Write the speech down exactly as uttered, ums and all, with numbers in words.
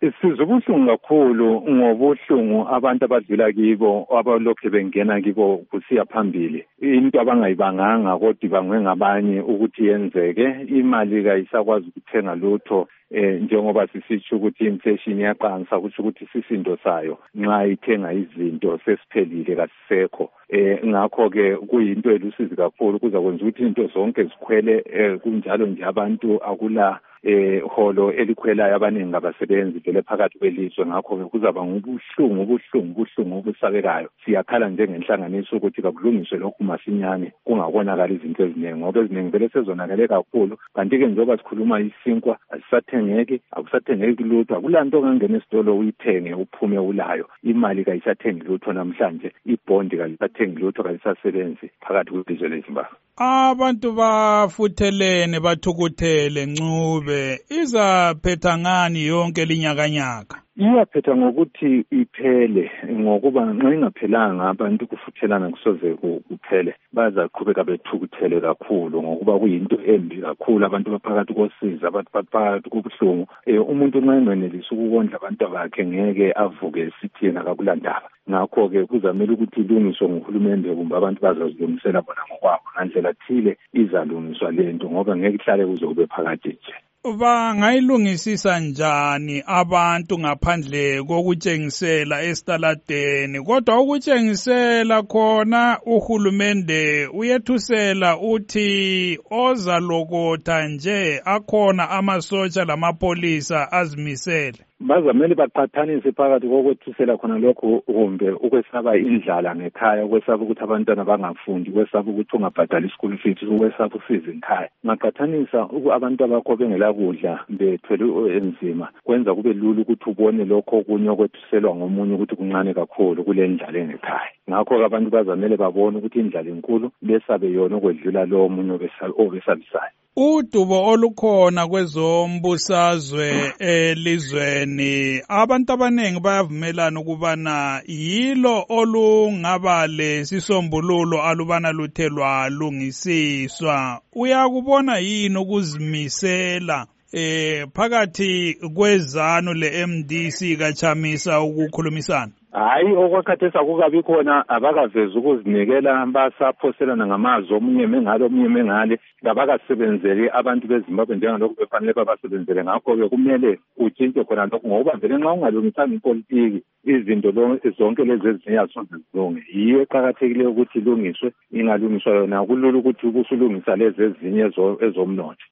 Sizwe ubuhlungu kakhulu ngobuhlungu abantu abadlula kibo abalokhu bengena kibo kusiya phambili. Into abangayibanganga kodwa ibangwe ngabanye ukuthi yenzeke. Imali kayisakwazi ukuthenga lutho eh njengoba sisitsho ukuthi inflation iyaqansa kusho ukuthi sisindo sayo nxa ithenga izinto sesiphelile kasisekho. Eh ngakho ke kuyinto elusizi kakhulu kuza kwenza ukuthi into zonke zikhwele kunjalo nje abantu akula eh holo elikhwelayo abaningi abasebenzi vele phakathi kwelizwe. Ngakho ke kuzaba ngobuhlungu ubuhlungu ubuhlungu obusabekayo. Siyakhala njengenhlanganiso ukuthi kakulungiswe lokhu masinyane kungakonakala izinto eziningi ngoba eziningi vele sezonakale kakhulu. Kanti ke njengoba sikhuluma isinkwa asisathengeki akusathengeki lutho akulanto ongangena esitolo uyithenge uphume ulayo. Imali kayisathengi lutho namhlanje ibhondi kayisathengi lutho kayisasebenzi phakathi kwelizwe leZimbabwe. Abantu bafuthelene bathukuthele Ncube izaphetha ngani yonke linyakanyaka? Iyaphetha ngokuthi iphele ngokuba nxa ingaphelanga abantu kufuthelana kusoze kuphele bazaqhubeka bethukuthele kakhulu ngokuba kuyinto embi kakhulu. Abantu baphakathi kosiza abantu baphakathi kubuhlungu. Umuntu nxa engenelisa ukukondla abantu bakhe ngeke avuke sithi yena kakulandaba. Ngakho ke kuzamela ukuthi ilungiswe nguhulumende kumbe abantu bazazilungisela bona ngokwabo ngandlela thile izalungiswa lento ngoba ngeke ihlale kuze kube phakathi nje. Bangayilungisisa njani abantu ngaphandle kokutshengisela esitaladeni? Kodwa ukutshengisela khona uhulumende uyethusela uthi ozalokotha nje akhona amasotsha lamapolisa azimisele. Bazamele baqathanise phakathi kokwethusela khona lokho kumbe ukwesaba indlala ngekhaya, ukwesaba ukuthi abantwana bangafundi, ukwesaba ukuthi ungabhadali school fees, ukwesaba usize ngekhaya. Ngaqathanisa abantu abakho bengela kudla bethwele enzima kwenza kube lula ukuthi ubone lokho okunye okwethuselwa ngomunye ukuthi kuncane kakhulu kule ndlala ngekhaya. Ngakho abantu bazamele babone ukuthi indlala enkulu besabe yona okwedlula lo omunye obesabisayo. Udubo olukhona kwezombusazwe elizweni abantu abanengi bayavumelana ukubana yilo olungaba lesisombululo alubana luthelwa lungisiswa. Uyakubona yini ukuzimisela eh phakathi kwezanu le-M D C kaChamisa ukukhulumisana? Hayi okwakhathesa kukabi khona abakaveza ukuzinikela basaphoselana ngamazwi omunye mengalo omunye mengale ngabakasebenzeli abantu beZimbabwe njengalokho befanele babasebenzele. Ngakho ke kumele utshintshe khona lokho ngoba vele nxa ungalungisanga ipolitiki izinto zonke lezi ezinye azisoze zilunge. Yiyo eqakathekileyo ukuthi ilungiswe, ingalungiswa yona kulula ukuthi ubusulungisa lezi ezinye ezomnotho.